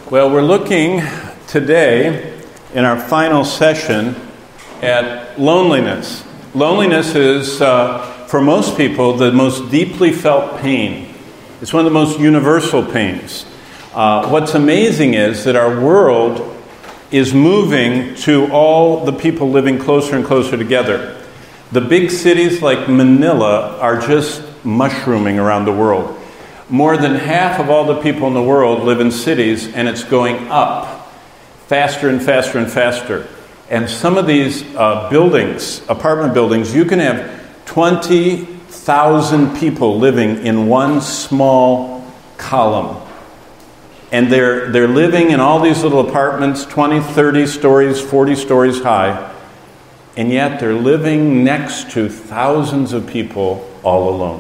Well, we're looking today in our final session at loneliness. Loneliness is, for most people, the most deeply felt pain. It's one of the most universal pains. What's amazing is that our world is moving to all the people living closer and closer together. The big cities like Manila are just mushrooming around the world. More than half of all the people in the world live in cities, and it's going up faster and faster and faster. And some of these buildings, apartment buildings, you can have 20,000 people living in one small column. And they're living in all these little apartments, 20, 30 stories, 40 stories high. And yet they're living next to thousands of people all alone.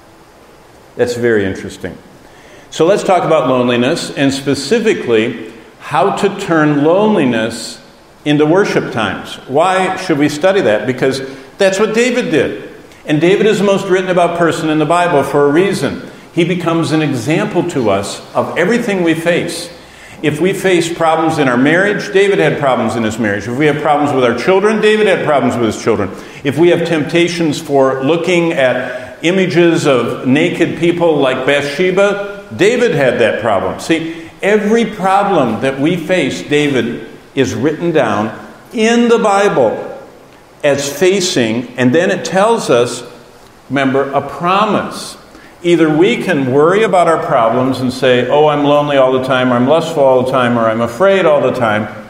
That's very interesting. So let's talk about loneliness, and specifically how to turn loneliness into worship times. Why should we study that? Because that's what David did. And David is the most written about person in the Bible for a reason. He becomes an example to us of everything we face. If we face problems in our marriage, David had problems in his marriage. If we have problems with our children, David had problems with his children. If we have temptations for looking at images of naked people like Bathsheba, David had that problem. See, every problem that we face, David, is written down in the Bible as facing, and then it tells us, remember, a promise. Either we can worry about our problems and say, oh, I'm lonely all the time, or I'm lustful all the time, or I'm afraid all the time,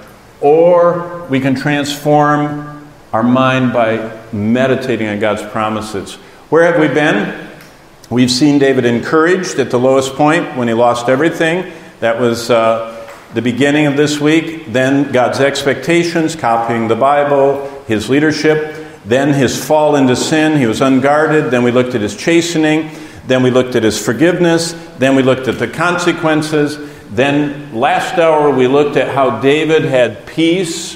or we can transform our mind by meditating on God's promises. Where have we been? We've seen David encouraged at the lowest point when he lost everything. That was the beginning of this week. Then God's expectations, copying the Bible, his leadership. Then his fall into sin. He was unguarded. Then we looked at his chastening. Then we looked at his forgiveness. Then we looked at the consequences. Then last hour we looked at how David had peace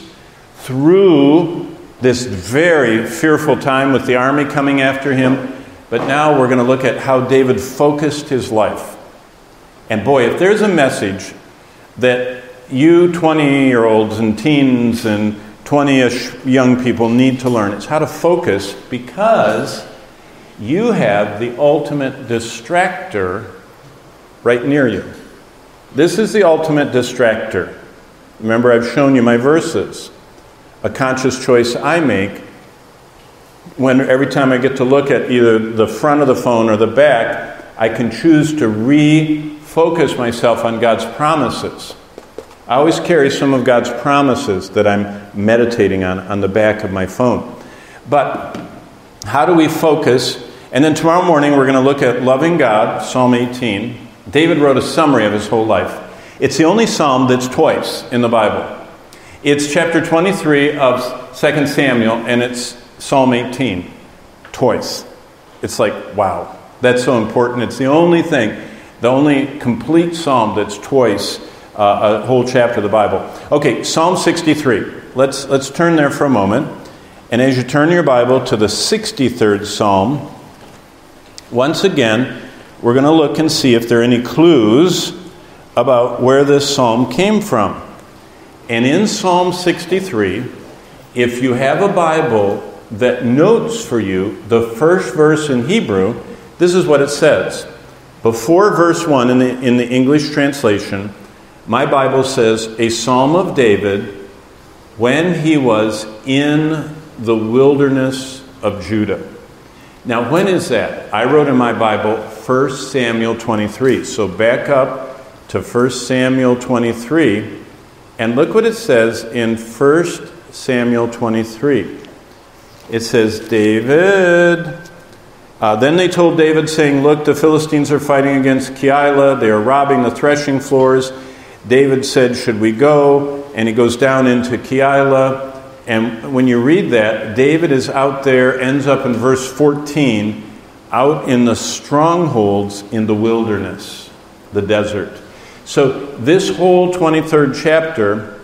through this very fearful time with the army coming after him. But now we're going to look at how David focused his life. And boy, if there's a message that you 20-year-olds and teens and 20-ish young people need to learn, it's how to focus, because you have the ultimate distractor right near you. This is the ultimate distractor. Remember, I've shown you my verses. A conscious choice I make when every time I get to look at either the front of the phone or the back, I can choose to refocus myself on God's promises. I always carry some of God's promises that I'm meditating on the back of my phone. But how do we focus? And then tomorrow morning we're going to look at loving God, Psalm 18. David wrote a summary of his whole life. It's the only psalm that's twice in the Bible. It's chapter 23 of 2 Samuel, and it's Psalm 18, twice. It's like, wow, that's so important. It's the only thing, the only complete psalm that's twice a whole chapter of the Bible. Okay, Psalm 63. Let's turn there for a moment. And as you turn your Bible to the 63rd Psalm, once again, we're going to look and see if there are any clues about where this psalm came from. And in Psalm 63, if you have a Bible that notes for you the first verse in Hebrew, this is what it says. Before verse 1 in the English translation, my Bible says, a psalm of David when he was in the wilderness of Judah. Now, when is that? I wrote in my Bible 1 Samuel 23. So back up to 1 Samuel 23. And look what it says in 1 Samuel 23. It says, David... then they told David, saying, look, the Philistines are fighting against Keilah. They are robbing the threshing floors. David said, should we go? And he goes down into Keilah. And when you read that, David is out there, ends up in verse 14, out in the strongholds in the wilderness, the desert. So this whole 23rd chapter,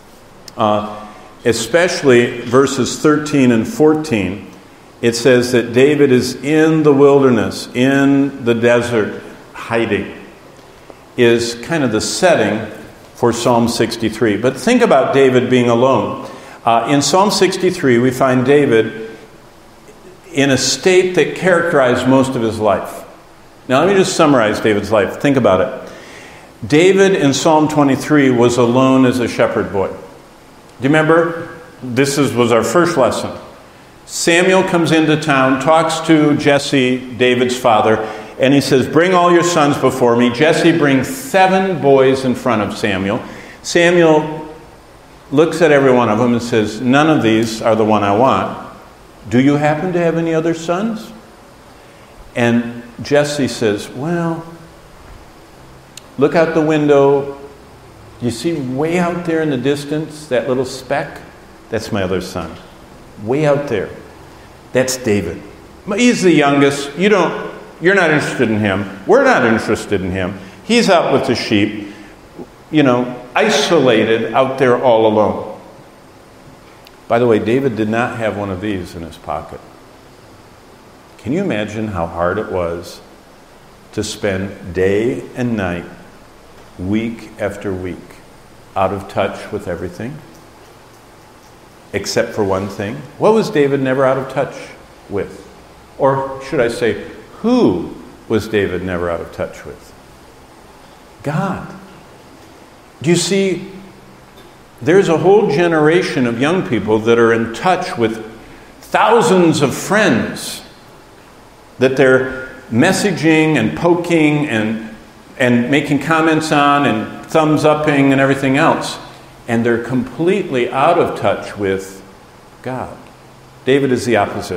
especially verses 13 and 14, it says that David is in the wilderness, in the desert, hiding, is kind of the setting for Psalm 63. But think about David being alone. In Psalm 63, we find David in a state that characterized most of his life. Now, let me just summarize David's life. Think about it. David in Psalm 23 was alone as a shepherd boy. Do you remember? This was our first lesson. Samuel comes into town, talks to Jesse, David's father, and he says, bring all your sons before me. Jesse brings 7 boys in front of Samuel. Samuel looks at every one of them and says, none of these are the one I want. Do you happen to have any other sons? And Jesse says, well, look out the window. You see way out there in the distance, that little speck? That's my other son. Way out there. That's David. He's the youngest. You're not interested in him. We're not interested in him. He's out with the sheep, isolated out there all alone. By the way, David did not have one of these in his pocket. Can you imagine how hard it was to spend day and night, week after week, out of touch with everything? Except for one thing. What was David never out of touch with? Or should I say, who was David never out of touch with? God. Do you see, there's a whole generation of young people that are in touch with thousands of friends that they're messaging and poking and making comments on and thumbs upping and everything else. And they're completely out of touch with God. David is the opposite.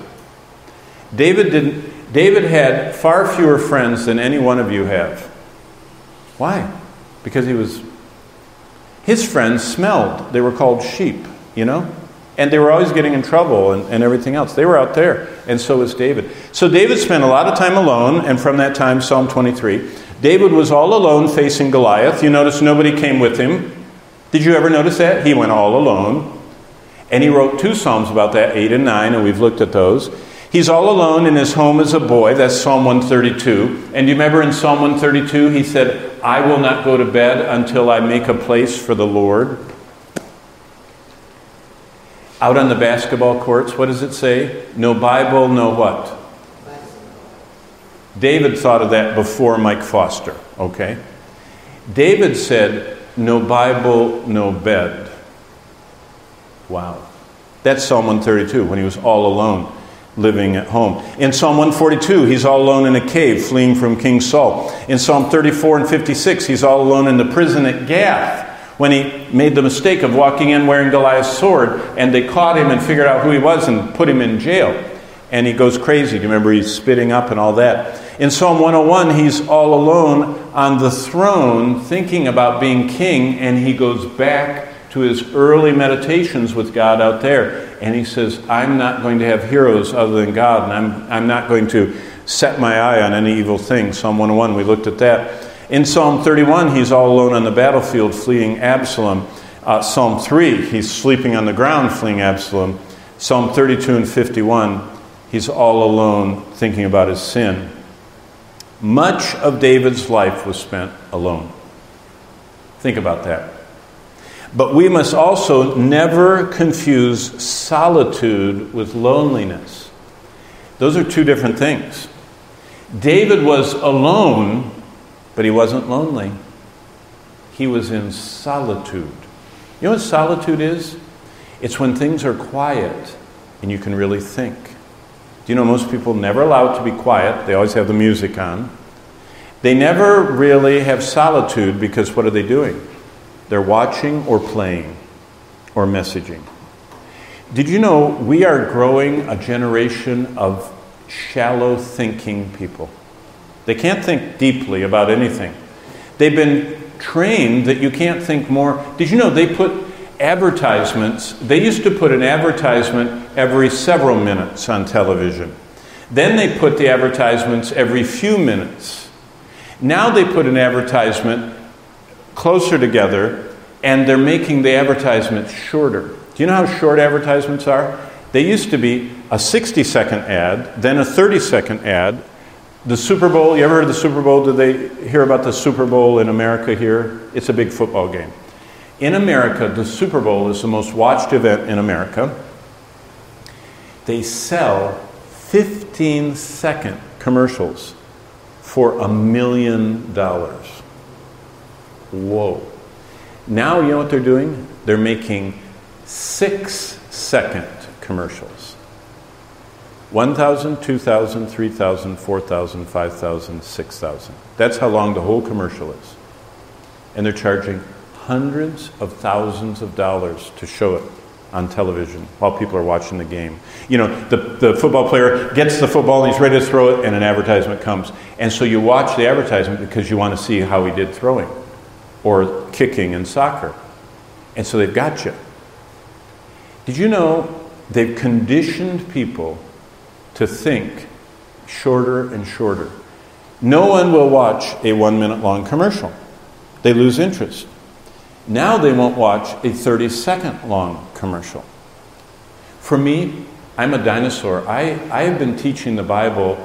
David had far fewer friends than any one of you have. Why? Because his friends smelled. They were called sheep, And they were always getting in trouble and everything else. They were out there, and so was David. So David spent a lot of time alone, and from that time, Psalm 23, David was all alone facing Goliath. You notice nobody came with him. Did you ever notice that? He went all alone. And he wrote 2 Psalms about that, 8 and 9, and we've looked at those. He's all alone in his home as a boy. That's Psalm 132. And you remember in Psalm 132, he said, I will not go to bed until I make a place for the Lord. Out on the basketball courts, what does it say? No Bible, no what? David thought of that before Mike Foster, okay? David said, no Bible, no bed. Wow. That's Psalm 132, when he was all alone, living at home. In Psalm 142, he's all alone in a cave, fleeing from King Saul. In Psalm 34 and 56, he's all alone in the prison at Gath, when he made the mistake of walking in wearing Goliath's sword, and they caught him and figured out who he was and put him in jail. And he goes crazy. Do you remember he's spitting up and all that? In Psalm 101, he's all alone on the throne thinking about being king, and he goes back to his early meditations with God out there. And he says, I'm not going to have heroes other than God, and I'm not going to set my eye on any evil thing. Psalm 101, we looked at that. In Psalm 31, he's all alone on the battlefield fleeing Absalom. Psalm 3, he's sleeping on the ground fleeing Absalom. Psalm 32 and 51, he's all alone thinking about his sin. Much of David's life was spent alone. Think about that. But we must also never confuse solitude with loneliness. Those are 2 different things. David was alone, but he wasn't lonely. He was in solitude. You know what solitude is? It's when things are quiet and you can really think. Do you know most people never allow it to be quiet? They always have the music on. They never really have solitude because what are they doing? They're watching or playing or messaging. Did you know we are growing a generation of shallow thinking people? They can't think deeply about anything. They've been trained that you can't think more. Did you know they put advertisements? They used to put an advertisement every several minutes on television. Then they put the advertisements every few minutes. Now they put an advertisement closer together, and they're making the advertisements shorter. Do you know how short advertisements are? They used to be a 60-second ad, then a 30-second ad. The Super Bowl, you ever heard of the Super Bowl? Did they hear about the Super Bowl in America here? It's a big football game. In America, the Super Bowl is the most watched event in America. They sell 15-second commercials for $1 million. Whoa. Now, you know what they're doing? They're making 6-second commercials. 1,000, 2,000, 3,000, 4,000, 5,000, 6,000. That's how long the whole commercial is. And they're charging hundreds of thousands of dollars to show it on television while people are watching the game. You know, the football player gets the football and he's ready to throw it, and an advertisement comes. And so you watch the advertisement because you want to see how he did throwing or kicking in soccer. And so they've got you. Did you know they've conditioned people to think shorter and shorter? No one will watch a 1-minute long commercial. They lose interest. Now they won't watch a 30-second long commercial. For me, I'm a dinosaur. I have been teaching the Bible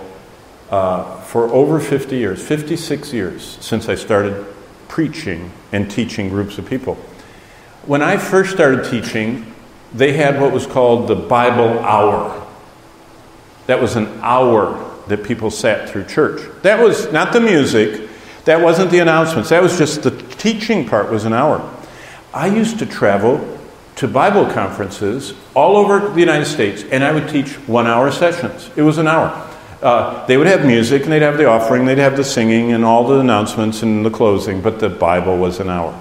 for over 50 years, 56 years, since I started preaching and teaching groups of people. When I first started teaching, they had what was called the Bible Hour. That was an hour that people sat through church. That was not the music. That wasn't the announcements. That was just the teaching part was an hour. I used to travel to Bible conferences all over the United States, and I would teach 1-hour sessions. It was an hour. They would have music, and they'd have the offering, they'd have the singing, and all the announcements and the closing, but the Bible was an hour.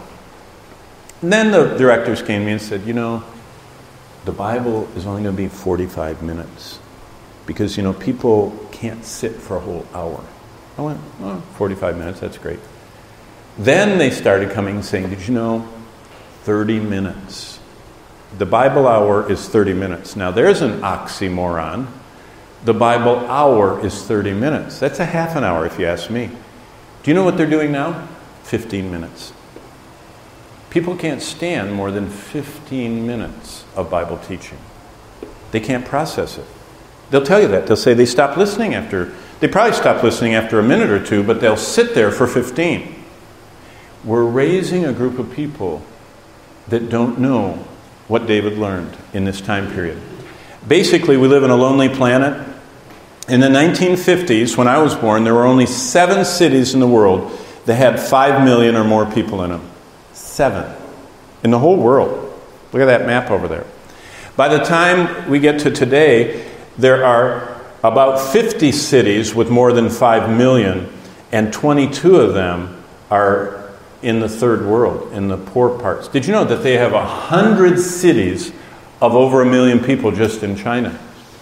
And then the directors came to me and said, you know, the Bible is only going to be 45 minutes because, you know, people can't sit for a whole hour. I went, 45 minutes, that's great. Then they started coming and saying, did you know, 30 minutes. The Bible hour is 30 minutes. Now, there's an oxymoron. The Bible hour is 30 minutes. That's a half an hour, if you ask me. Do you know what they're doing now? 15 minutes. People can't stand more than 15 minutes of Bible teaching. They can't process it. They'll tell you that. They'll say they stopped listening after... They probably stopped listening after a minute or two, but they'll sit there for 15. We're raising a group of people that don't know what David learned in this time period. Basically, we live in a lonely planet. In the 1950s, when I was born, there were only 7 cities in the world that had 5 million or more people in them. 7. In the whole world. Look at that map over there. By the time we get to today, there are about 50 cities with more than 5 million, and 22 of them are in the third world, in the poor parts. Did you know that they have 100 cities of over 1 million people just in China?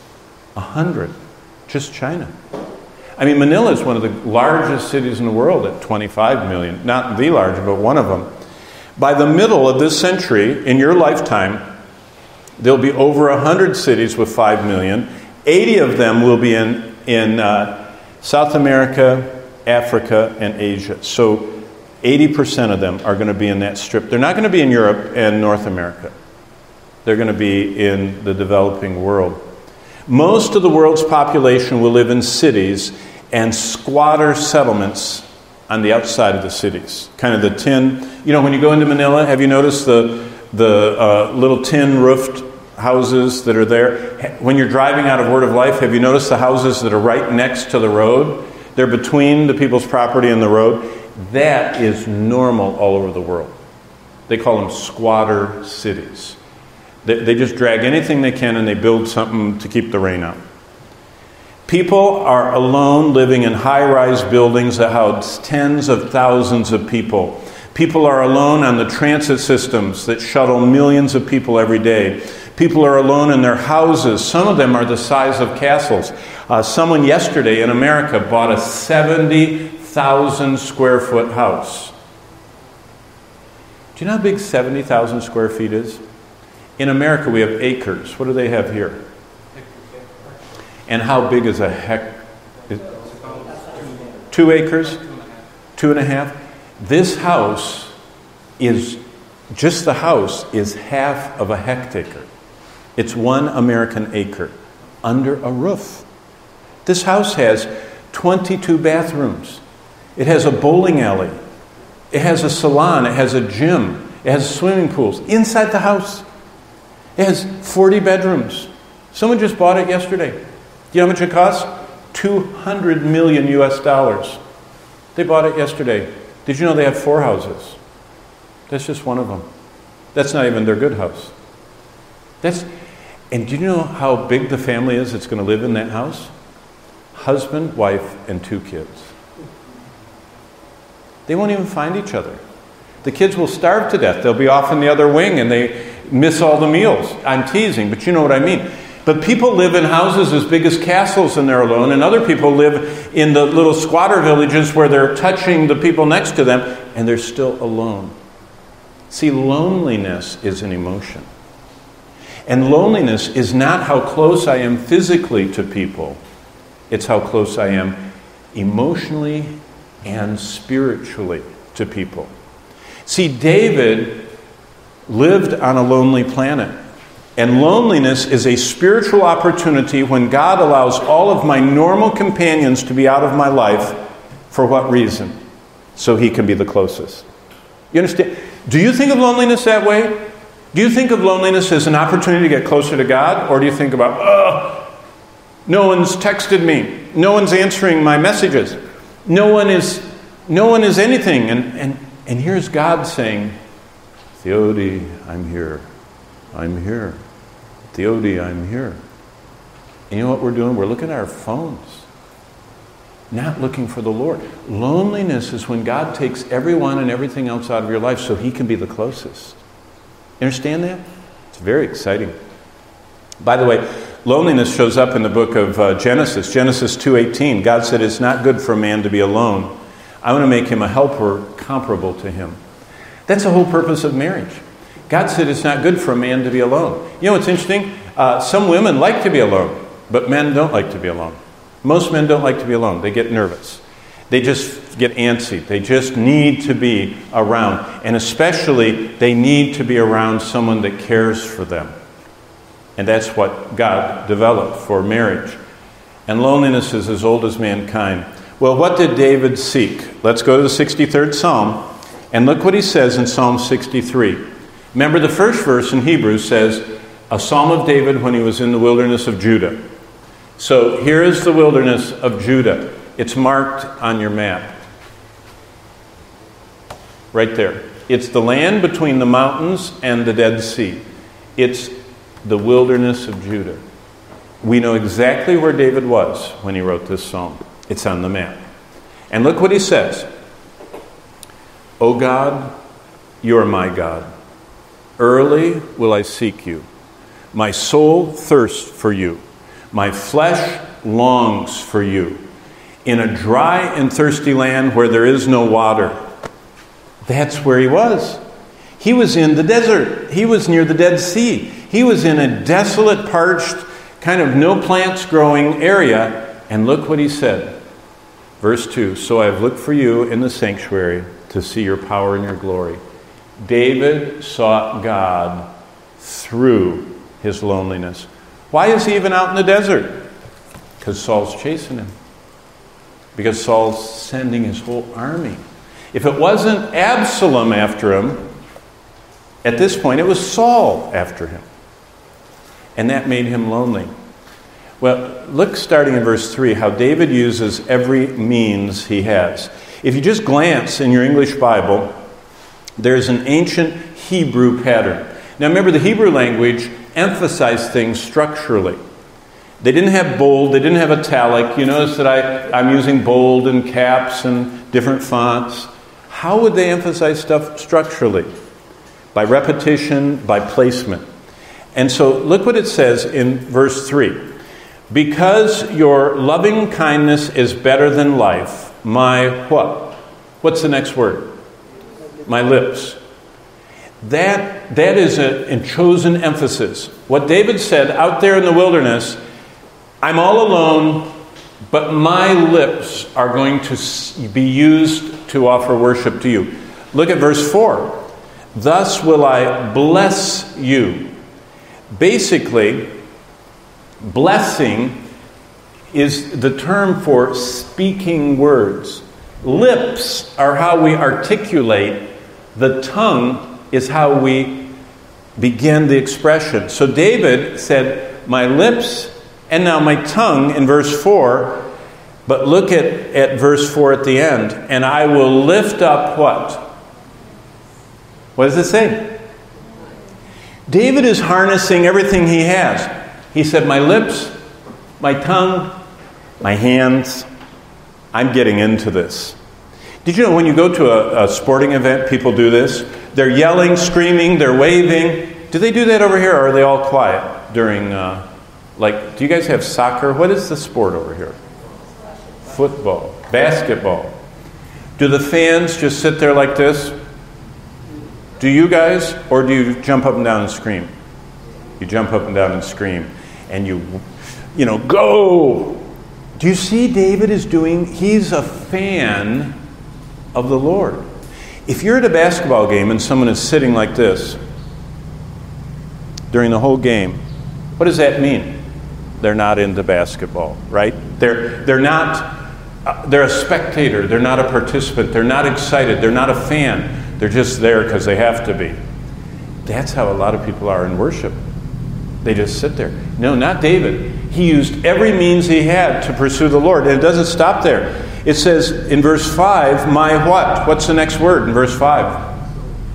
100. Just China. I mean, Manila is one of the largest cities in the world at 25 million. Not the largest, but one of them. By the middle of this century, in your lifetime, there'll be over 100 cities with 5 million. 80 of them will be in South America, Africa, and Asia. So 80% of them are going to be in that strip. They're not going to be in Europe and North America. They're going to be in the developing world. Most of the world's population will live in cities and squatter settlements on the outside of the cities. Kind of the tin... You know, when you go into Manila, have you noticed the little tin roofed houses that are there? When you're driving out of Word of Life, have you noticed the houses that are right next to the road? They're between the people's property and the road. That is normal all over the world. They call them squatter cities. They just drag anything they can and they build something to keep the rain out. People are alone living in high-rise buildings that house tens of thousands of people. People are alone on the transit systems that shuttle millions of people every day. People are alone in their houses. Some of them are the size of castles. Someone yesterday in America bought a 70,000 square foot house. Do you know how big 70,000 square feet is? In America we have acres. What do they have here? And how big is a hectare? 2 acres? 2.5? This house is, just the house is half of a hectare. It's 1 American acre under a roof. This house has 22 bathrooms. It has a bowling alley. It has a salon. It has a gym. It has swimming pools inside the house. It has 40 bedrooms. Someone just bought it yesterday. Do you know how much it costs? $200 million US. They bought it yesterday. Did you know they have 4 houses? That's just one of them. That's not even their good house. And do you know how big the family is that's going to live in that house? Husband, wife, and 2 kids. They won't even find each other. The kids will starve to death. They'll be off in the other wing and they miss all the meals. I'm teasing, but you know what I mean. But people live in houses as big as castles and they're alone, and other people live in the little squatter villages where they're touching the people next to them and they're still alone. See, loneliness is an emotion. And loneliness is not how close I am physically to people. It's how close I am emotionally and spiritually to people. See, David lived on a lonely planet. And loneliness is a spiritual opportunity when God allows all of my normal companions to be out of my life. For what reason? So he can be the closest. You understand? Do you think of loneliness that way? Do you think of loneliness as an opportunity to get closer to God? Or do you think about, no one's texted me. No one's answering my messages. No one is anything. And here's God saying, Theodi, I'm here. I'm here. Theodi, I'm here. And you know what we're doing? We're looking at our phones. Not looking for the Lord. Loneliness is when God takes everyone and everything else out of your life so he can be the closest. You understand that? It's very exciting. By the way, loneliness shows up in the book of Genesis. Genesis 2:18. God said, it's not good for a man to be alone. I want to make him a helper comparable to him. That's the whole purpose of marriage. God said it's not good for a man to be alone. You know what's interesting? Some women like to be alone, but men don't like to be alone. Most men don't like to be alone. They get nervous. They just get antsy. They just need to be around. And especially, they need to be around someone that cares for them. And that's what God developed for marriage. And loneliness is as old as mankind. Well, what did David seek? Let's go to the 63rd Psalm. And look what he says in Psalm 63. Remember, the first verse in Hebrews says, a psalm of David when he was in the wilderness of Judah. So here is the wilderness of Judah. It's marked on your map. Right there. It's the land between the mountains and the Dead Sea. It's the wilderness of Judah. We know exactly where David was when he wrote this psalm. It's on the map. And look what he says. O God, you are my God. Early will I seek you. My soul thirsts for you. My flesh longs for you. In a dry and thirsty land where there is no water. That's where he was. He was in the desert. He was near the Dead Sea. He was in a desolate, parched, kind of no plants growing area. And look what he said. Verse 2, so I have looked for you in the sanctuary to see your power and your glory. David sought God through his loneliness. Why is he even out in the desert? Because Saul's chasing him. Because Saul's sending his whole army. If it wasn't Absalom after him, at this point it was Saul after him. And that made him lonely. Well, look starting in verse 3 how David uses every means he has. If you just glance in your English Bible, there's an ancient Hebrew pattern. Now remember, the Hebrew language emphasized things structurally. They didn't have bold, they didn't have italic. You notice that I'm using bold and caps and different fonts. How would they emphasize stuff structurally? By repetition, by placement. And so look what it says in verse 3. Because your loving kindness is better than life, my what? What's the next word? My lips. That is a chosen emphasis. What David said out there in the wilderness, I'm all alone, but my lips are going to be used to offer worship to you. Look at verse 4. Thus will I bless you. Basically, blessing is the term for speaking words. Lips are how we articulate. The tongue is how we begin the expression. So David said, my lips and now my tongue in verse 4. But look at verse 4 at the end. And I will lift up what? What does it say? David is harnessing everything he has. He said, my lips, my tongue, my hands. I'm getting into this. Did you know when you go to a sporting event, people do this? They're yelling, screaming, they're waving. Do they do that over here, or are they all quiet during, do you guys have soccer? What is the sport over here? Football, basketball. Do the fans just sit there like this? Do you guys? Or do you jump up and down and scream? You jump up and down and scream. And you go. Do you see David is doing? He's a fan of the Lord. If you're at a basketball game and someone is sitting like this during the whole game, what does that mean? They're not into basketball, right? They're not. They're a spectator. They're not a participant. They're not excited. They're not a fan. They're just there because they have to be. That's how a lot of people are in worship. They just sit there. No, not David. He used every means he had to pursue the Lord. And it doesn't stop there. It says in verse 5, my what? What's the next word in verse 5?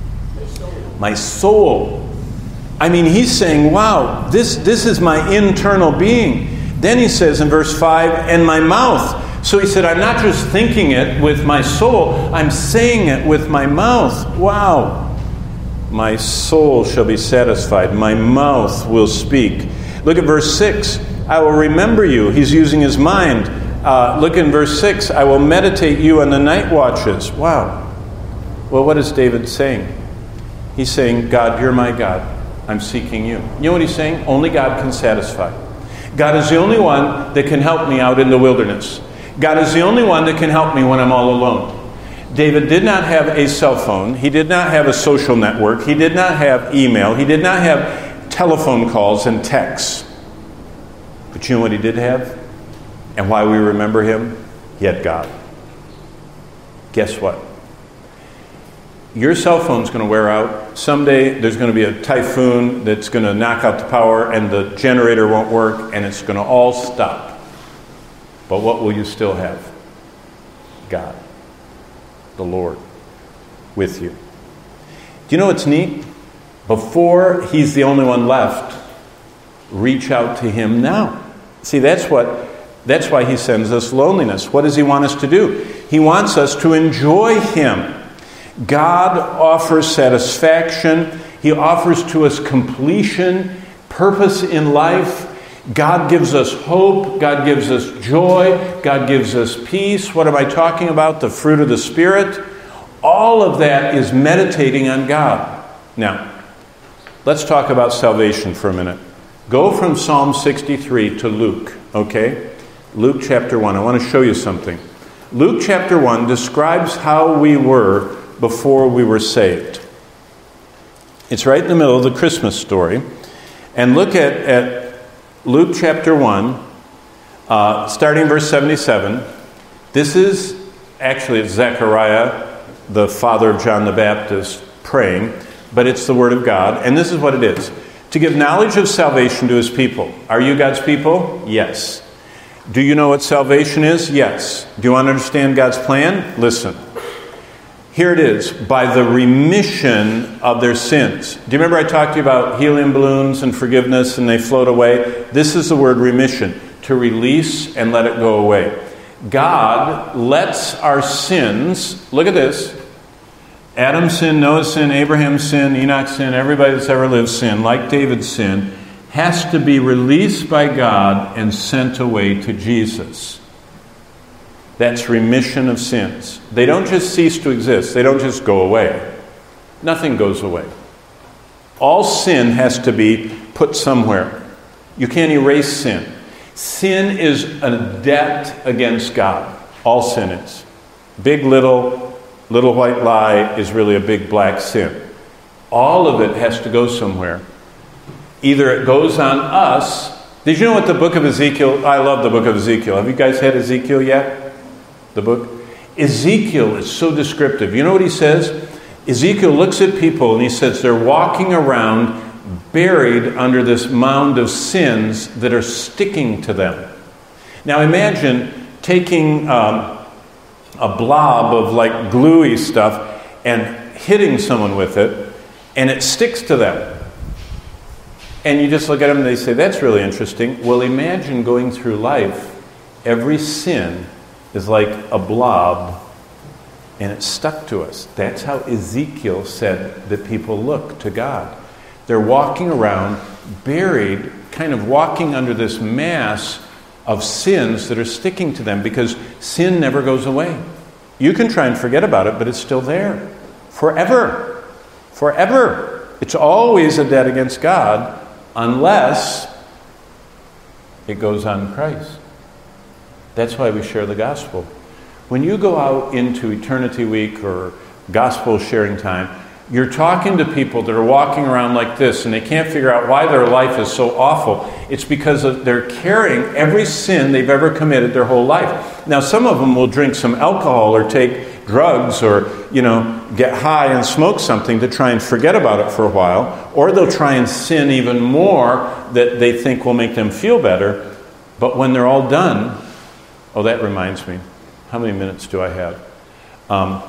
My soul. I mean, he's saying, wow, this is my internal being. Then he says in verse 5, and my mouth. So he said, I'm not just thinking it with my soul, I'm saying it with my mouth. Wow. My soul shall be satisfied. My mouth will speak. Look at verse 6. I will remember you. He's using his mind. Look in verse 6. I will meditate you on the night watches. Wow. Well, what is David saying? He's saying, God, you're my God. I'm seeking you. You know what he's saying? Only God can satisfy. God is the only one that can help me out in the wilderness. God is the only one that can help me when I'm all alone. David did not have a cell phone. He did not have a social network. He did not have email. He did not have telephone calls and texts. But you know what he did have? And why we remember him? He had God. Guess what? Your cell phone's going to wear out. Someday there's going to be a typhoon that's going to knock out the power and the generator won't work and it's going to all stop. But what will you still have? God, the Lord, with you. Do you know what's neat? Before he's the only one left, reach out to him now. See, that's why he sends us loneliness. What does he want us to do? He wants us to enjoy him. God offers satisfaction. He offers to us completion, purpose in life. God gives us hope. God gives us joy. God gives us peace. What am I talking about? The fruit of the Spirit. All of that is meditating on God. Now, let's talk about salvation for a minute. Go from Psalm 63 to Luke, okay? Luke chapter 1. I want to show you something. Luke chapter 1 describes how we were before we were saved. It's right in the middle of the Christmas story. And look at Luke chapter 1, starting verse 77. This is actually Zechariah, the father of John the Baptist, praying, but it's the Word of God. And this is what it is. To give knowledge of salvation to his people. Are you God's people? Yes. Do you know what salvation is? Yes. Do you want to understand God's plan? Listen. Here it is, by the remission of their sins. Do you remember I talked to you about helium balloons and forgiveness and they float away? This is the word remission, to release and let it go away. God lets our sins, look at this, Adam's sin, Noah's sin, Abraham's sin, Enoch's sin, everybody that's ever lived sin, like David's sin, has to be released by God and sent away to Jesus. That's remission of sins. They don't just cease to exist. They don't just go away. Nothing goes away. All sin has to be put somewhere. You can't erase sin. Sin is a debt against God. All sin is. Big, little white lie is really a big black sin. All of it has to go somewhere. Either it goes on us. Did you know what the book of Ezekiel, I love the book of Ezekiel. Have you guys had Ezekiel yet? The book? Ezekiel is so descriptive. You know what he says? Ezekiel looks at people and he says they're walking around buried under this mound of sins that are sticking to them. Now imagine taking a blob of like gluey stuff and hitting someone with it, and it sticks to them. And you just look at them and they say, that's really interesting. Well, imagine going through life, every sin is like a blob, and it's stuck to us. That's how Ezekiel said that people look to God. They're walking around, buried, kind of walking under this mass of sins that are sticking to them, because sin never goes away. You can try and forget about it, but it's still there. Forever. Forever. It's always a debt against God, unless it goes on Christ. That's why we share the gospel. When you go out into Eternity Week or gospel sharing time, you're talking to people that are walking around like this, and they can't figure out why their life is so awful. It's because they're carrying every sin they've ever committed their whole life. Now, some of them will drink some alcohol or take drugs or, get high and smoke something to try and forget about it for a while. Or they'll try and sin even more that they think will make them feel better. But when they're all done, oh, that reminds me. How many minutes do I have?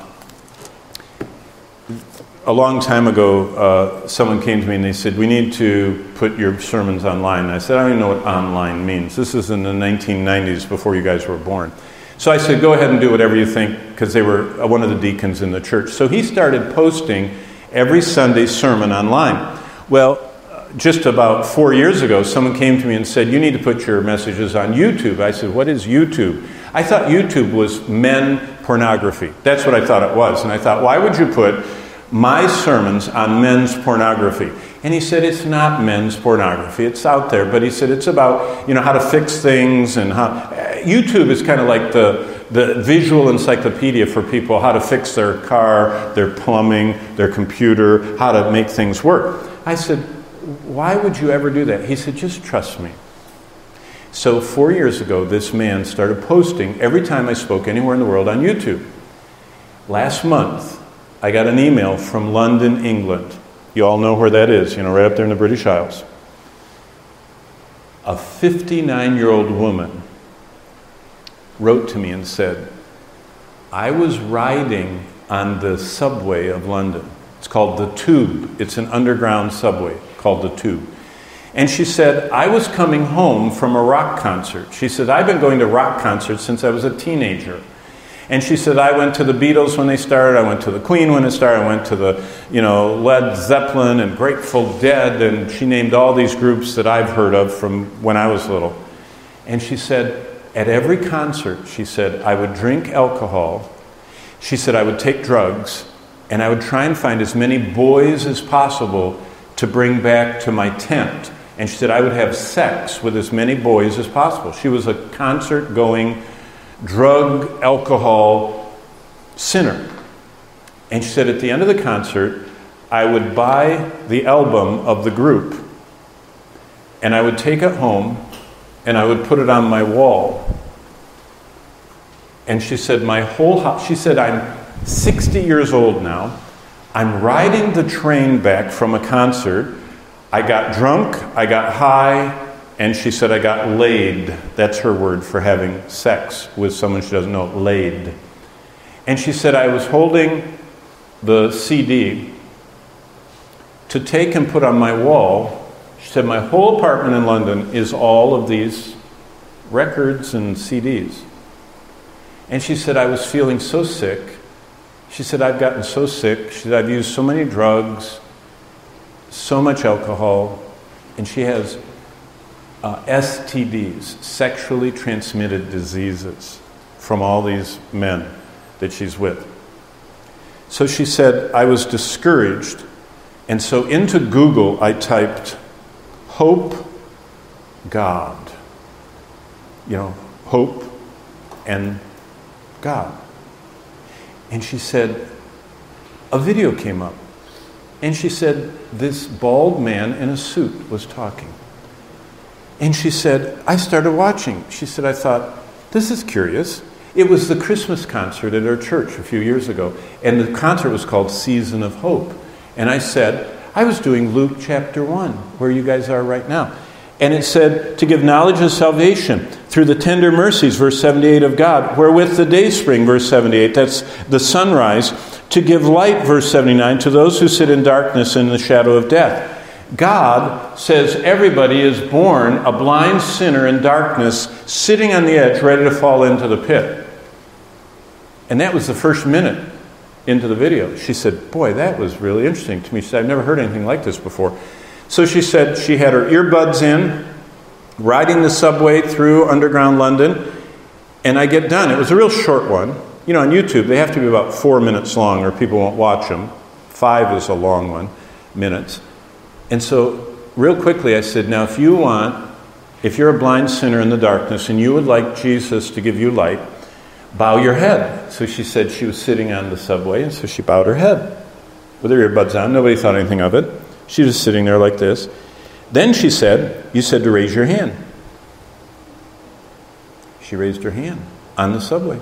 A long time ago, someone came to me and they said, we need to put your sermons online. And I said, I don't even know what online means. This is in the 1990s, before you guys were born. So I said, go ahead and do whatever you think, because they were one of the deacons in the church. So he started posting every Sunday sermon online. Well, just about 4 years ago, someone came to me and said, you need to put your messages on YouTube. I said, what is YouTube? I thought YouTube was men pornography. That's what I thought it was. And I thought, why would you put my sermons on men's pornography? And he said, it's not men's pornography. It's out there. But he said, it's about, how to fix things, and how... YouTube is kind of like the visual encyclopedia for people, how to fix their car, their plumbing, their computer, how to make things work. I said, why would you ever do that? He said, just trust me. So 4 years ago, this man started posting every time I spoke anywhere in the world on YouTube. Last month, I got an email from London, England. You all know where that is, right up there in the British Isles. A 59-year-old woman wrote to me and said, I was riding on the subway of London. It's called the Tube. It's an underground subway called the Tube. And she said, I was coming home from a rock concert. She said, I've been going to rock concerts since I was a teenager. And she said, I went to the Beatles when they started, I went to the Queen when it started, I went to the, Led Zeppelin and Grateful Dead, and she named all these groups that I've heard of from when I was little. And she said, at every concert, she said, I would drink alcohol. She said, I would take drugs, and I would try and find as many boys as possible to bring back to my tent. And she said, I would have sex with as many boys as possible. She was a concert-going, drug, alcohol sinner. And she said, at the end of the concert, I would buy the album of the group, and I would take it home, and I would put it on my wall. And she said, my whole house, she said, I'm 60 years old now. I'm riding the train back from a concert. I got drunk, I got high, and she said I got laid. That's her word for having sex with someone she doesn't know, laid. And she said I was holding the CD to take and put on my wall. She said my whole apartment in London is all of these records and CDs. And she said I was feeling so sick. She said I've gotten so sick. She said I've used so many drugs, so much alcohol, and she has STDs, sexually transmitted diseases, from all these men that she's with. So she said, I was discouraged, and so into Google I typed, hope, God. Hope and God. And she said, a video came up. And she said, this bald man in a suit was talking. And she said, I started watching. She said, I thought, this is curious. It was the Christmas concert at our church a few years ago, and the concert was called Season of Hope. And I said, I was doing Luke chapter 1, where you guys are right now. And it said, to give knowledge of salvation through the tender mercies, verse 78 of God, wherewith the day spring, verse 78, that's the sunrise, to give light, verse 79, to those who sit in darkness and in the shadow of death. God says everybody is born a blind sinner in darkness, sitting on the edge, ready to fall into the pit. And that was the first minute into the video. She said, boy, that was really interesting to me. She said, I've never heard anything like this before. So she said she had her earbuds in, riding the subway through underground London, and I get done. It was a real short one. You know, on YouTube, they have to be about 4 minutes long or people won't watch them. 5 is a long one, minutes. And so, real quickly, I said, now if you're a blind sinner in the darkness and you would like Jesus to give you light, bow your head. So she said she was sitting on the subway, and so she bowed her head with her earbuds on. Nobody thought anything of it. She was sitting there like this. Then she said, you said to raise your hand. She raised her hand on the subway.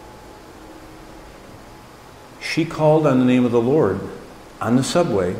She called on the name of the Lord on the subway.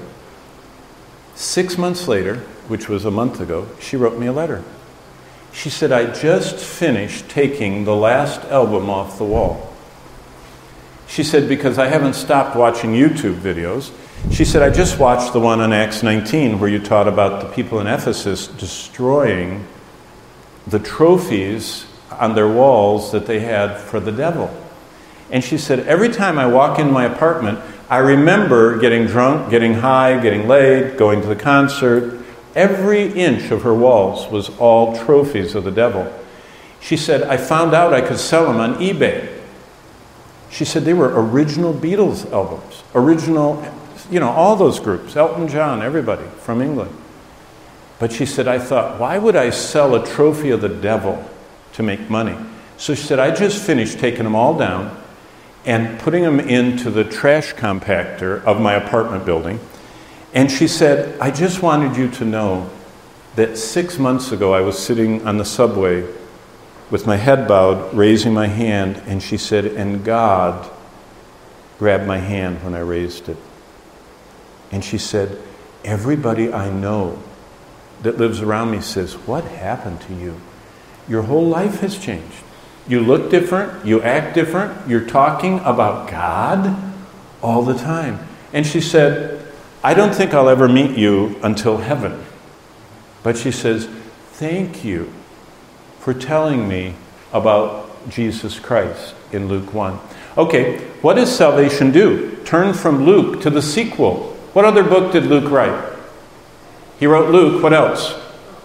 6 months later, which was a month ago, she wrote me a letter. She said, I just finished taking the last album off the wall. She said, because I haven't stopped watching YouTube videos. She said, I just watched the one on Acts 19 where you taught about the people in Ephesus destroying the trophies on their walls that they had for the devil. And she said, every time I walk in my apartment, I remember getting drunk, getting high, getting laid, going to the concert. Every inch of her walls was all trophies of the devil. She said, I found out I could sell them on eBay. She said they were original Beatles albums. Original, all those groups. Elton John, everybody from England. But she said, I thought, why would I sell a trophy of the devil to make money? So she said, I just finished taking them all down and putting them into the trash compactor of my apartment building. And she said, I just wanted you to know that 6 months ago I was sitting on the subway with my head bowed, raising my hand, and she said, and God grabbed my hand when I raised it. And she said, everybody I know that lives around me says, what happened to you? Your whole life has changed. You look different, you act different, you're talking about God all the time. And she said, I don't think I'll ever meet you until heaven. But she says, thank you for telling me about Jesus Christ in Luke 1. Okay, what does salvation do? Turn from Luke to the sequel. What other book did Luke write? He wrote Luke. What else?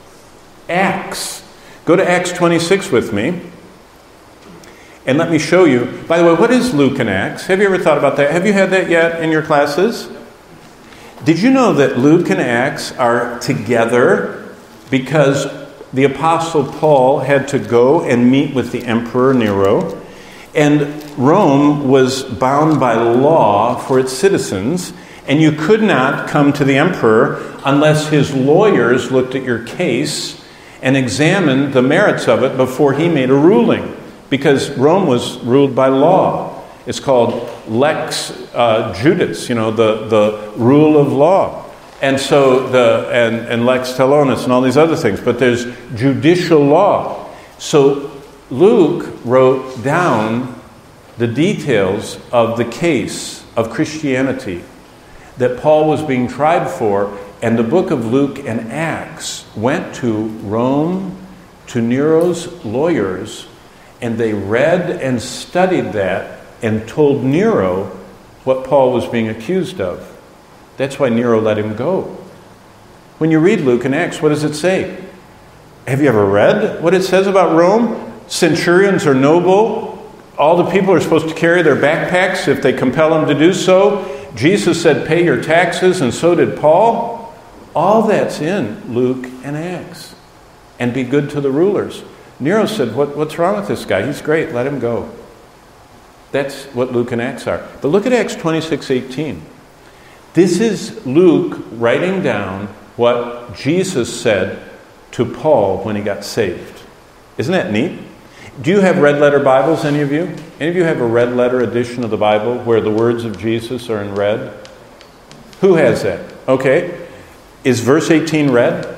Acts. Go to Acts 26 with me. And let me show you. By the way, what is Luke and Acts? Have you ever thought about that? Have you had that yet in your classes? Did you know that Luke and Acts are together because the Apostle Paul had to go and meet with the Emperor Nero, and Rome was bound by law for its citizens, and you could not come to the emperor unless his lawyers looked at your case and examined the merits of it before he made a ruling. Because Rome was ruled by law. It's called lex judice, the rule of law. And so and lex talionis and all these other things. But there's judicial law. So Luke wrote down the details of the case of Christianity that Paul was being tried for. And the book of Luke and Acts went to Rome, to Nero's lawyers, and they read and studied that and told Nero what Paul was being accused of. That's why Nero let him go. When you read Luke and Acts, what does it say? Have you ever read what it says about Rome? Centurions are noble. All the people are supposed to carry their backpacks if they compel them to do so. Jesus said, pay your taxes, and so did Paul. All that's in Luke and Acts. And be good to the rulers. Nero said, what's wrong with this guy? He's great. Let him go. That's what Luke and Acts are. But look at Acts 26:18. This is Luke writing down what Jesus said to Paul when he got saved. Isn't that neat? Do you have red letter Bibles, any of you? Any of you have a red letter edition of the Bible where the words of Jesus are in red? Who has that? Okay. Is verse 18 red?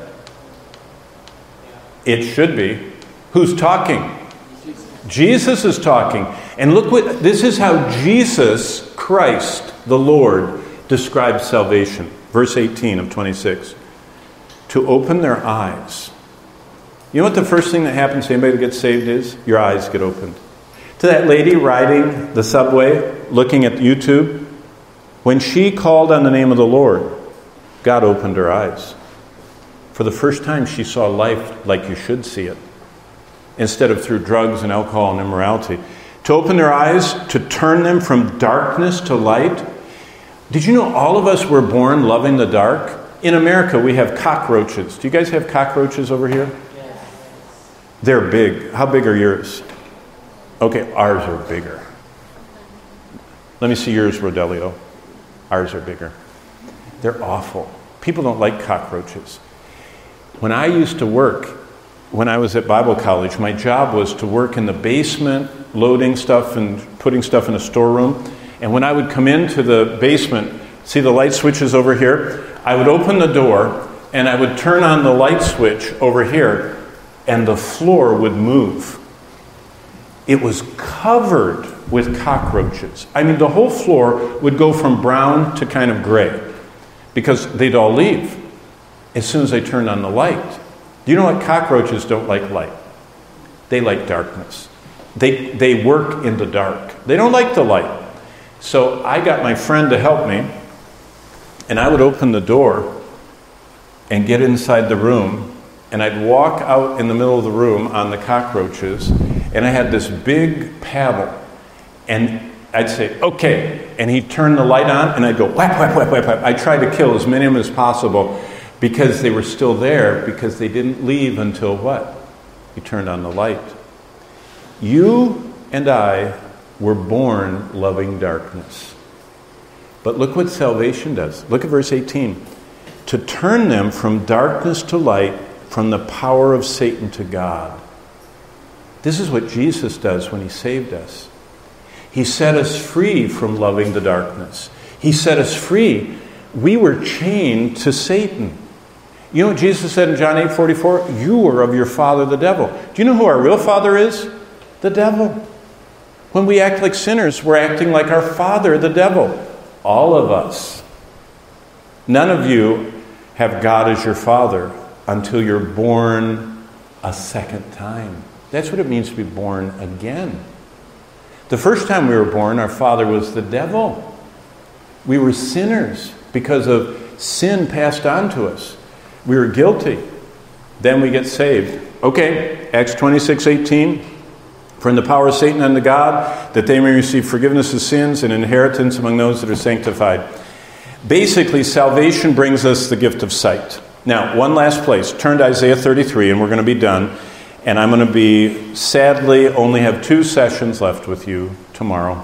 It should be. Who's talking? Jesus is talking. And look what, this is how Jesus Christ, the Lord, describes salvation. Verse 18 of 26. To open their eyes. You know what the first thing that happens to anybody that gets saved is? Your eyes get opened. To that lady riding the subway, looking at YouTube, when she called on the name of the Lord, God opened her eyes. For the first time, she saw life like you should see it, instead of through drugs and alcohol and immorality. To open their eyes, to turn them from darkness to light. Did you know all of us were born loving the dark? In America, we have cockroaches. Do you guys have cockroaches over here? Yes. They're big. How big are yours? Okay, ours are bigger. Let me see yours, Rodelio. Ours are bigger. They're awful. People don't like cockroaches. When I used to work, when I was at Bible college, my job was to work in the basement, loading stuff and putting stuff in a storeroom. And when I would come into the basement, see the light switches over here? I would open the door and I would turn on the light switch over here and the floor would move. It was covered with cockroaches. I mean, the whole floor would go from brown to kind of gray because they'd all leave as soon as I turned on the light. Do you know what? Cockroaches don't like light. They like darkness. They work in the dark. They don't like the light. So I got my friend to help me, and I would open the door and get inside the room, and I'd walk out in the middle of the room on the cockroaches, and I had this big paddle, and I'd say, okay, and he'd turn the light on, and I'd go whap, whap, whap, whap, whap. I'd try to kill as many of them as possible because they were still there, because they didn't leave until what? He turned on the light. You and I were born loving darkness. But look what salvation does. Look at verse 18. To turn them from darkness to light, from the power of Satan to God. This is what Jesus does when he saved us. He set us free from loving the darkness. He set us free. We were chained to Satan. You know what Jesus said in John 8:44? You are of your father the devil. Do you know who our real father is? The devil. When we act like sinners, we're acting like our father, the devil. All of us. None of you have God as your father until you're born a second time. That's what it means to be born again. The first time we were born, our father was the devil. We were sinners because of sin passed on to us. We were guilty. Then we get saved. Okay, Acts 26:18. For in the power of Satan unto God, that they may receive forgiveness of sins and inheritance among those that are sanctified. Basically, salvation brings us the gift of sight. Now, one last place. Turn to Isaiah 33, and we're going to be done. And I'm going to be, sadly, only have 2 sessions left with you tomorrow.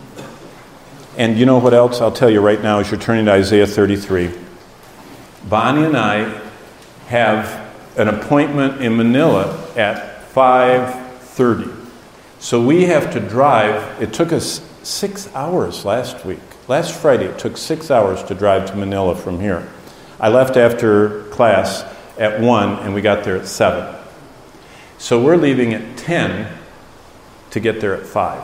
And you know what else? I'll tell you right now as you're turning to Isaiah 33. Bonnie and I have an appointment in Manila at 5:30. So we have to drive. It took us 6 hours last week. Last Friday, it took 6 hours to drive to Manila from here. I left after class at 1, and we got there at 7. So we're leaving at 10 to get there at 5.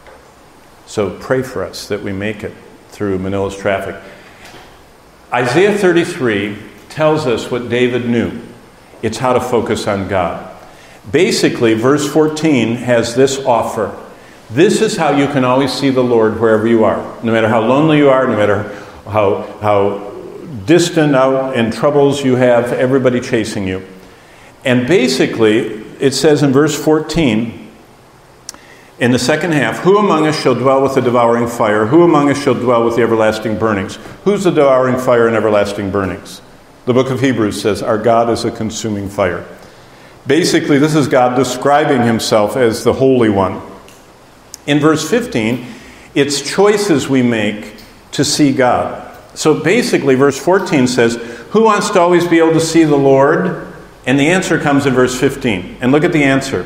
So pray for us that we make it through Manila's traffic. Isaiah 33 tells us what David knew. It's how to focus on God. Basically, verse 14 has this offer. This is how you can always see the Lord wherever you are. No matter how lonely you are, no matter how distant out and troubles you have, everybody chasing you. And basically, it says in verse 14, in the second half, who among us shall dwell with the devouring fire? Who among us shall dwell with the everlasting burnings? Who's the devouring fire and everlasting burnings? The book of Hebrews says, our God is a consuming fire. Basically, this is God describing himself as the Holy One. In verse 15, it's choices we make to see God. So basically, verse 14 says, who wants to always be able to see the Lord? And the answer comes in verse 15. And look at the answer.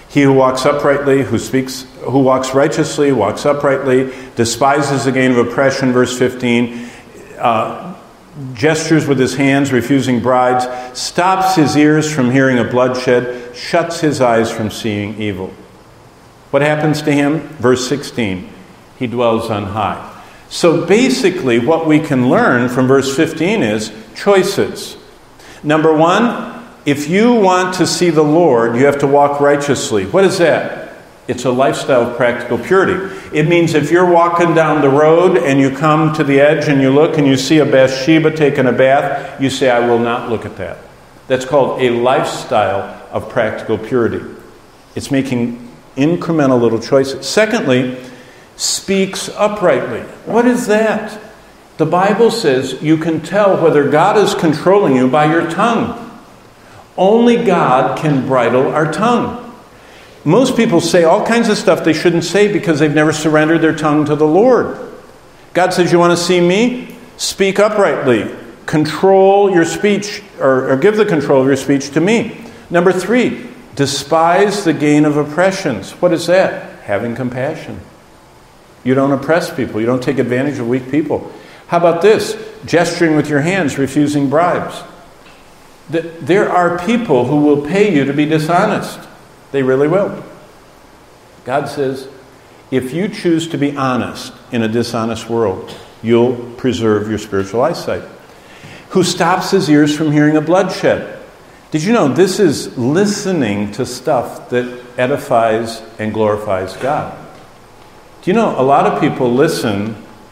He who walks uprightly, who walks righteously, walks uprightly, despises the gain of oppression, verse 15, gestures with his hands, refusing bribes, stops his ears from hearing of bloodshed, shuts his eyes from seeing evil. What happens to him? Verse 16, he dwells on high. So basically what we can learn from verse 15 is choices. Number one, if you want to see the Lord, you have to walk righteously. What is that? It's a lifestyle of practical purity. It means if you're walking down the road and you come to the edge and you look and you see a Bathsheba taking a bath, you say, I will not look at that. That's called a lifestyle of practical purity. It's making incremental little choices. Secondly, speaks uprightly. What is that? The Bible says you can tell whether God is controlling you by your tongue. Only God can bridle our tongue. Most people say all kinds of stuff they shouldn't say because they've never surrendered their tongue to the Lord. God says, you want to see me? Speak uprightly. Control your speech, or give the control of your speech to me. Number 3, despise the gain of oppressions. What is that? Having compassion. You don't oppress people. You don't take advantage of weak people. How about this? Gesturing with your hands, refusing bribes. There are people who will pay you to be dishonest. They really will. God says, if you choose to be honest in a dishonest world, you'll preserve your spiritual eyesight. Who stops his ears from hearing of bloodshed. Did you know this is listening to stuff that edifies and glorifies God? Do you know a lot of people listen,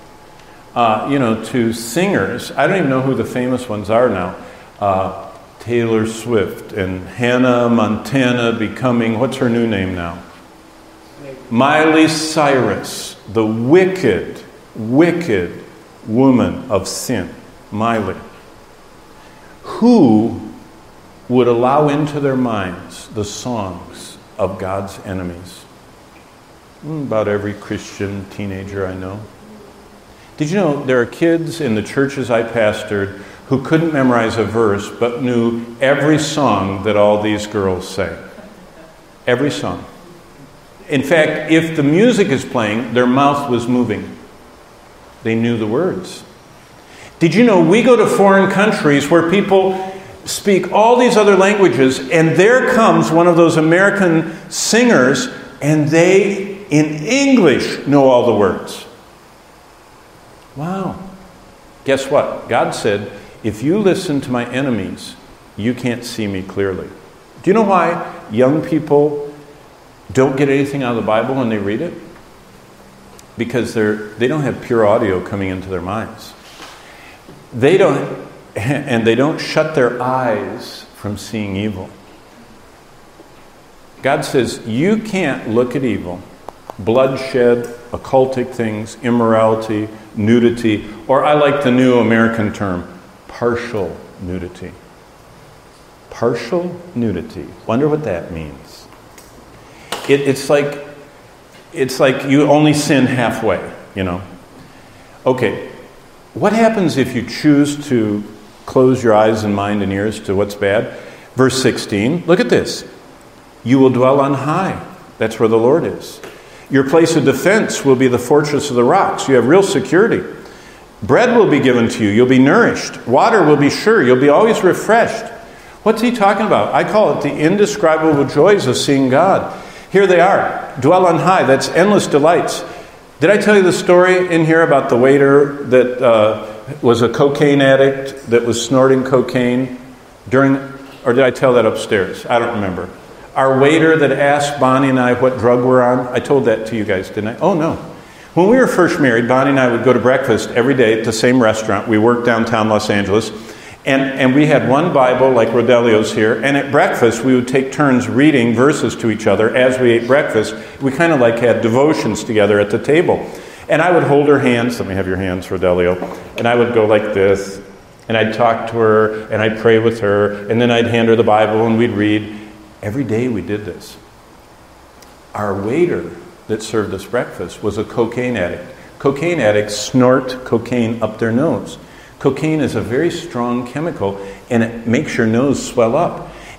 to singers. I don't even know who the famous ones are now. Taylor Swift and Hannah Montana becoming, what's her new name now? Miley Cyrus, the wicked, wicked woman of sin, Miley. Who would allow into their minds the songs of God's enemies? About every Christian teenager I know. Did you know there are kids in the churches I pastored who couldn't memorize a verse but knew every song that all these girls sang? Every song. In fact, if the music is playing, their mouth was moving. They knew the words. Did you know we go to foreign countries where people speak all these other languages, and there comes one of those American singers, and they, in English, know all the words. Wow. Guess what? God said, if you listen to my enemies, you can't see me clearly. Do you know why young people don't get anything out of the Bible when they read it? Because they don't have pure audio coming into their minds. They don't shut their eyes from seeing evil. God says, you can't look at evil, bloodshed, occultic things, immorality, nudity, or I like the new American term, partial nudity. Partial nudity. Wonder what that means. It's like you only sin halfway, Okay, what happens if you choose to close your eyes and mind and ears to what's bad? Verse 16, look at this. You will dwell on high. That's where the Lord is. Your place of defense will be the fortress of the rocks. You have real security. Bread will be given to you. You'll be nourished. Water will be sure. You'll be always refreshed. What's he talking about? I call it the indescribable joys of seeing God. Here they are. Dwell on high. That's endless delights. Did I tell you the story in here about the waiter that was a cocaine addict that was snorting cocaine or did I tell that upstairs? I don't remember. Our waiter that asked Bonnie and I what drug we're on. I told that to you guys, didn't I? Oh, no. When we were first married, Bonnie and I would go to breakfast every day at the same restaurant. We worked downtown Los Angeles. And we had one Bible like Rodelio's here. And at breakfast, we would take turns reading verses to each other as we ate breakfast. We kind of like had devotions together at the table. And I would hold her hands. Let me have your hands, Rodelio. And I would go like this. And I'd talk to her. And I'd pray with her. And then I'd hand her the Bible and we'd read. Every day we did this. Our waiter that served us breakfast was a cocaine addict. Cocaine addicts snort cocaine up their nose. Cocaine is a very strong chemical, and it makes your nose swell up.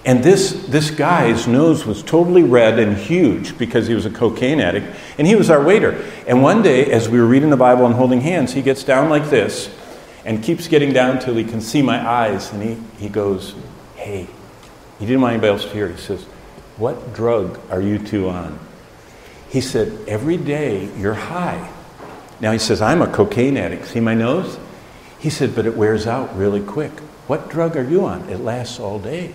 And this guy's nose was totally red and huge because he was a cocaine addict, and he was our waiter. And one day, as we were reading the Bible and holding hands, he gets down like this and keeps getting down till he can see my eyes, and he goes, "Hey," he didn't want anybody else to hear. He says, "What drug are you two on?" He said, "Every day you're high." Now he says, "I'm a cocaine addict. See my nose?" He said, "But it wears out really quick." "What drug are you on?" "It lasts all day."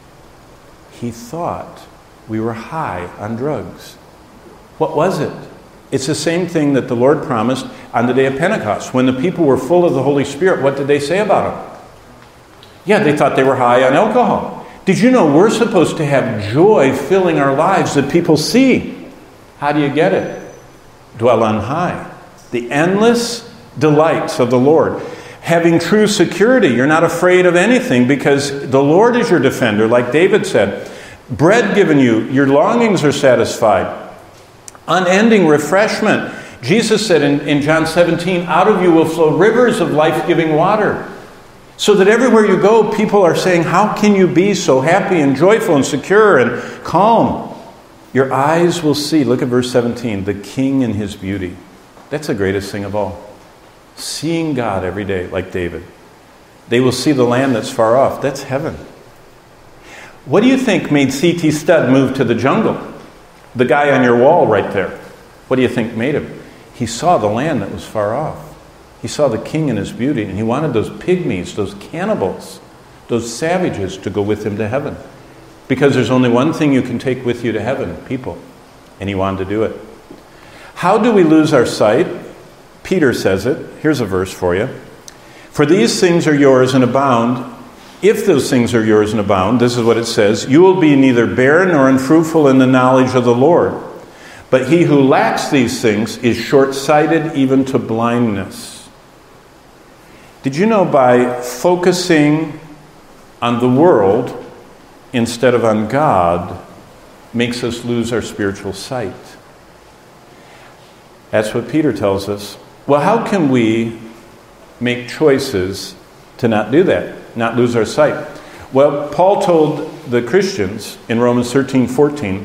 He thought we were high on drugs. What was it? It's the same thing that the Lord promised on the day of Pentecost. When the people were full of the Holy Spirit, what did they say about him? Yeah, they thought they were high on alcohol. Did you know we're supposed to have joy filling our lives that people see? How do you get it? Dwell on high. The endless delights of the Lord. Having true security. You're not afraid of anything because the Lord is your defender, like David said. Bread given you, your longings are satisfied. Unending refreshment. Jesus said in John 17, out of you will flow rivers of life-giving water. So that everywhere you go, people are saying, how can you be so happy and joyful and secure and calm? Your eyes will see, look at verse 17, the King in his beauty. That's the greatest thing of all. Seeing God every day, like David. They will see the land that's far off. That's heaven. What do you think made C.T. Studd move to the jungle? The guy on your wall right there. What do you think made him? He saw the land that was far off. He saw the King in his beauty, and he wanted those pygmies, those cannibals, those savages to go with him to heaven. Because there's only one thing you can take with you to heaven, people. And he wanted to do it. How do we lose our sight? Peter says it. Here's a verse for you. For these things are yours and abound. If those things are yours and abound, this is what it says, you will be neither barren nor unfruitful in the knowledge of the Lord. But he who lacks these things is short-sighted even to blindness. Did you know by focusing on the world instead of on God makes us lose our spiritual sight? That's what Peter tells us. Well, how can we make choices to not do that, not lose our sight? Well, Paul told the Christians in Romans 13:14,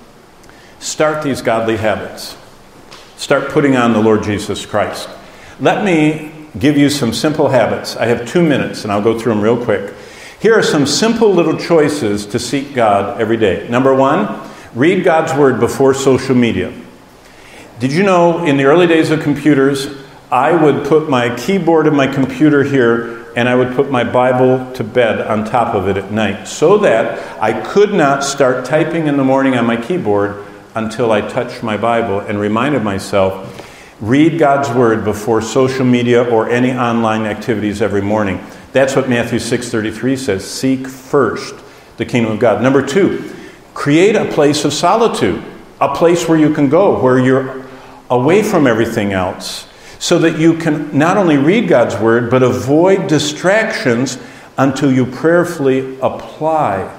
start these godly habits. Start putting on the Lord Jesus Christ. Let me give you some simple habits. I have 2 minutes, and I'll go through them real quick. Here are some simple little choices to seek God every day. Number 1, read God's Word before social media. Did you know in the early days of computers, I would put my keyboard in my computer here, and I would put my Bible to bed on top of it at night, so that I could not start typing in the morning on my keyboard until I touched my Bible and reminded myself, read God's Word before social media or any online activities every morning. That's what Matthew 6:33 says. Seek first the kingdom of God. Number 2, create a place of solitude, a place where you can go, where you're away from everything else, so that you can not only read God's Word, but avoid distractions until you prayerfully apply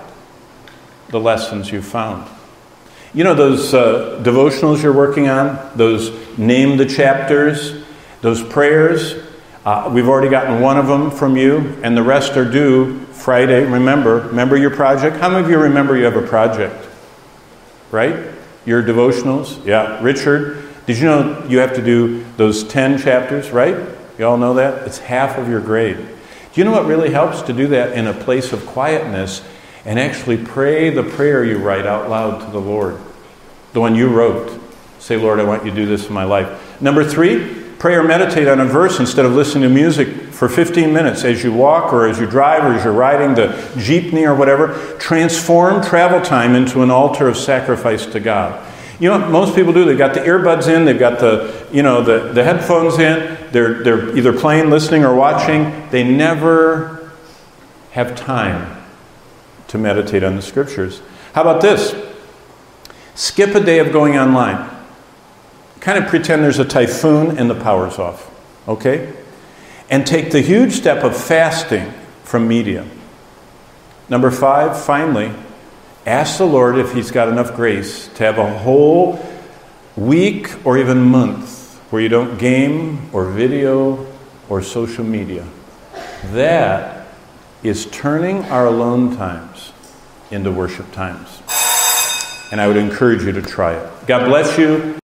the lessons you found. You know those devotionals you're working on, those name the chapters, those prayers? We've already gotten one of them from you, and the rest are due Friday. Remember your project? How many of you remember you have a project? Right? Your devotionals? Yeah. Richard, did you know you have to do those 10 chapters, right? You all know that? It's half of your grade. Do you know what really helps? To do that in a place of quietness and actually pray the prayer you write out loud to the Lord. The one you wrote. Say, Lord, I want you to do this in my life. Number 3, pray or meditate on a verse instead of listening to music for 15 minutes as you walk or as you drive or as you're riding the jeepney or whatever. Transform travel time into an altar of sacrifice to God. You know what most people do? They've got the earbuds in, they've got the headphones in, they're either playing, listening, or watching. They never have time to meditate on the Scriptures. How about this? Skip a day of going online. Kind of pretend there's a typhoon and the power's off. Okay? And take the huge step of fasting from media. Number 5, finally, ask the Lord if He's got enough grace to have a whole week or even month where you don't game or video or social media. That is turning our alone times into worship times. And I would encourage you to try it. God bless you.